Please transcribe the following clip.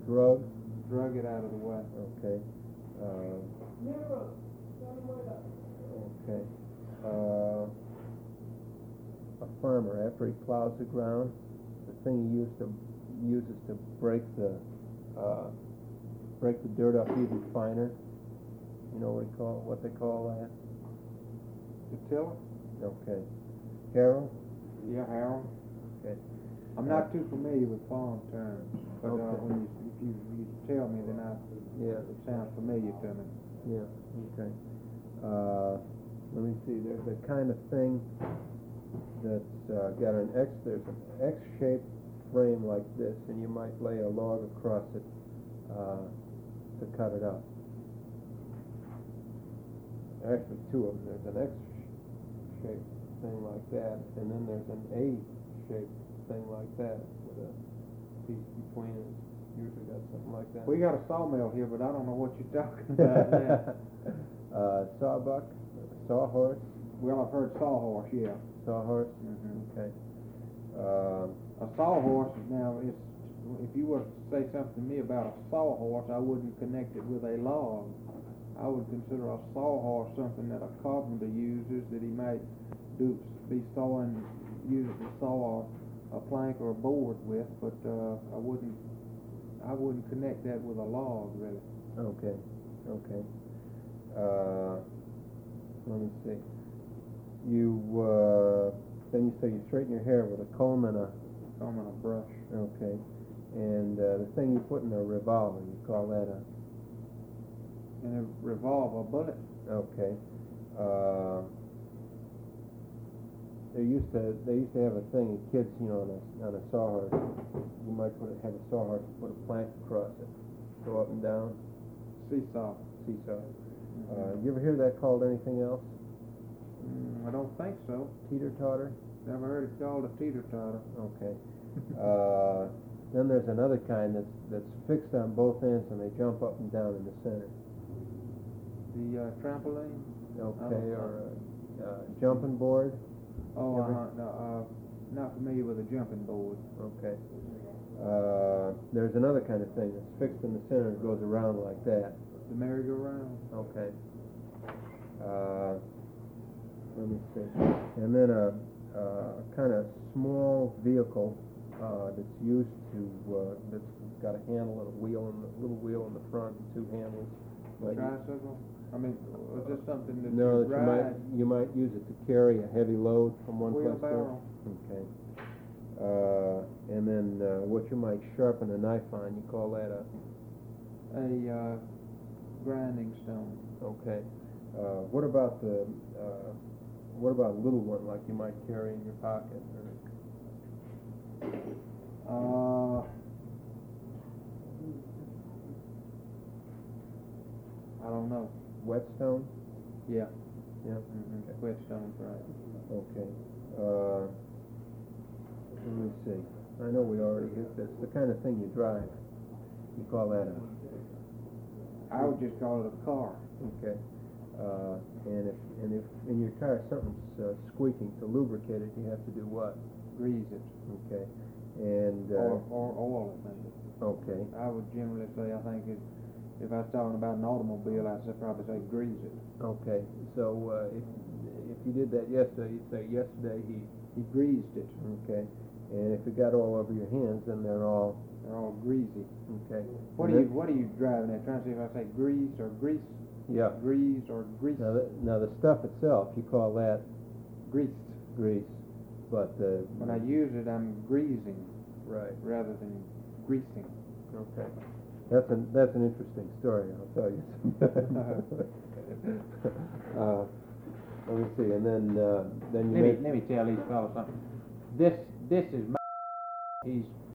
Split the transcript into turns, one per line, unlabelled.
Drug?
Drug it out of the way.
Okay. Okay. A farmer, after he plows the ground, the thing he uses to break the dirt up even finer. You know what they call that?
The tiller?
Okay. Harrow?
Yeah, harrow.
Okay.
I'm not too familiar with farm terms, but
Okay.
if you tell me, then it sounds familiar to me.
Yeah. Okay. Let me see. There's a kind of thing that's got there's an X-shaped frame like this, and you might lay a log across it to cut it up. Actually, two of them. There's an X-shaped thing like that, and then there's an A-shaped thing like that with a piece between it. Usually got something like that.
We got a sawmill here, but I don't know what you're talking about now.
Sawbuck, sawhorse.
Well, I've heard sawhorse, yeah.
Sawhorse.
Mm-hmm.
Okay.
A sawhorse, now, if you were to say something to me about a sawhorse, I wouldn't connect it with a log. I would consider a sawhorse something that a carpenter uses, that he might use it to saw a plank or a board with, but I wouldn't connect that with a log, really.
Okay. Okay. Let me see. Then you say you straighten your hair with a comb and a
brush.
Okay. And the thing you put in a revolver, you call that a?
In a revolver, bullet.
Okay. They used to have a thing, kids, on a sawhorse. You might have a sawhorse, put a plank across it, go up and down.
Seesaw.
Mm-hmm. You ever hear that called anything else?
I don't think so.
Teeter-totter?
Never heard it called a teeter-totter.
Okay. Then there's another kind that's fixed on both ends, and they jump up and down in the center.
The trampoline?
Okay, or a jumping board?
Oh, no, not familiar with a jumping board.
Okay. There's another kind of thing that's fixed in the center and goes around like that.
The merry-go-round?
Okay. Let me see. And then a kind of small vehicle that's used to, that's got a handle and a little wheel in the front and two handles.
Tricycle? I mean, is this something that
no,
you ride?
You might use it to carry a heavy load from one place to
Wheelbarrow?
Okay. And then what you might sharpen a knife on, you call that a?
A grinding stone.
Okay. What about a little one like you might carry in your pocket?
I don't know.
Whetstone?
Yeah.
Yeah.
Mm-hmm. Okay. Whetstone's right.
Okay. Let me see. I know we already hit this. The kind of thing you drive. You call that a?
I would just call it a car.
Okay. And if in your car something's squeaking, to lubricate it, you have to do what?
Grease it.
Okay. And
or oil it, maybe.
Okay.
I would generally say, I think if I was talking about an automobile, I'd probably say grease it.
Okay. So if you did that yesterday, you'd say yesterday he
greased it.
Okay. And if it got all over your hands, then they're all
greasy.
Okay.
What are you driving at? Trying to see if I say grease or grease?
Yeah.
Grease or grease?
Now the stuff itself, you call that
greased.
Grease. But
when I use it, I'm greasing.
Right.
Rather than greasing.
Okay. That's an interesting story, I'll tell you. Let me see, and then you
let me tell these fellows something. This is my. He's